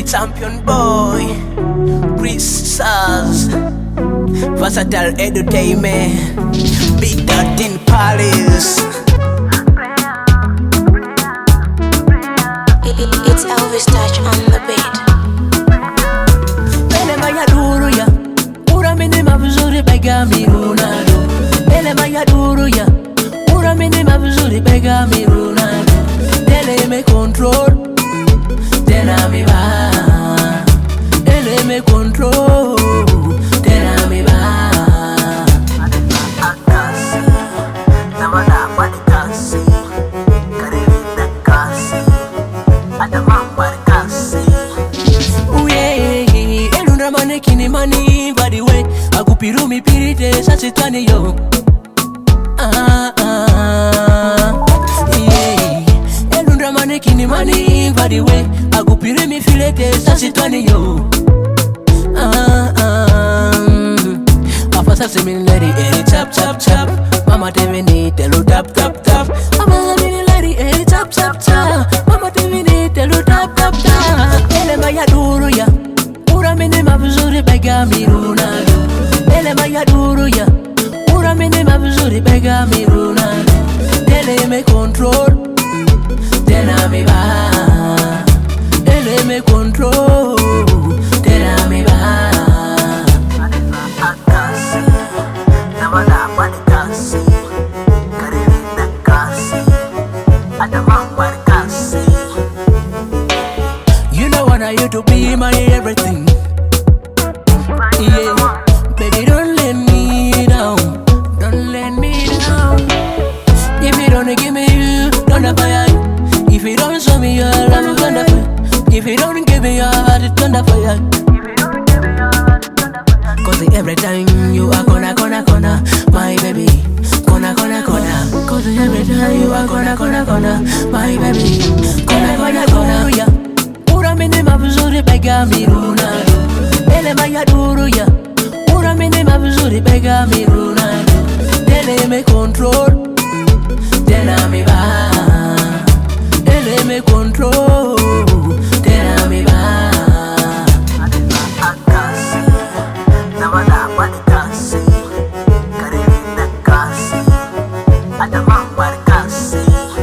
Champion boy, Chris Saz, Versatile Entertainment, Big Dot in Paris. It's Elvis Touch on the beat. Bele maya duru ya, ura mene mavuzuri bega mirunado. Bele maya duru ya, ura mene mavuzuri bega mirunado. Dele me control, tena mi va. Dele me control, tena mi va. Akasi, namana pati kasi, kareli kasi. Elundra mane kini mani body way akupiru mi pirite sasitani yo Elundra mane kini mani body way akupiru mi filete sasitani yo Afasa similarity eri tap tap tap Mama TV ni telu tap tap tap Afasa similarity eri tap tap tap Mama TV ni telu tap tap tap Ele maya duru ya Ura mene mavuzuri bega mirunado Ele maya duru ya Ura mene mavuzuri bega mirunado Ele me control Tena mi va Ele me control Tena mi va You know I want you to be my everything. Yeah, baby, don't let me down. Don't let me down. If you don't give me you, don't fire. If you don't show me your love, I'm gonna fire. If you don't give me your heart, it's gonna fire. Cause every time you are gonna, my baby. Gonna. Cause every time you are gonna, my baby. Gonna, yeah. Ura mene mavuzuri bega mirunado. Ele maya duru ya. Ura mene mavuzuri bega mirunado. Ele me control. Tena mi va. Ele me control. Tena mi va. Akasi, namana pati kasi, kareli na kasi, adamang pati kasi.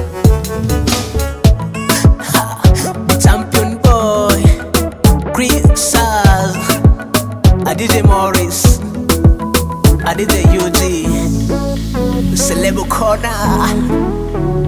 Champion boy, Chris Saz, DJ Morris, DJ UG, Celeb Corner.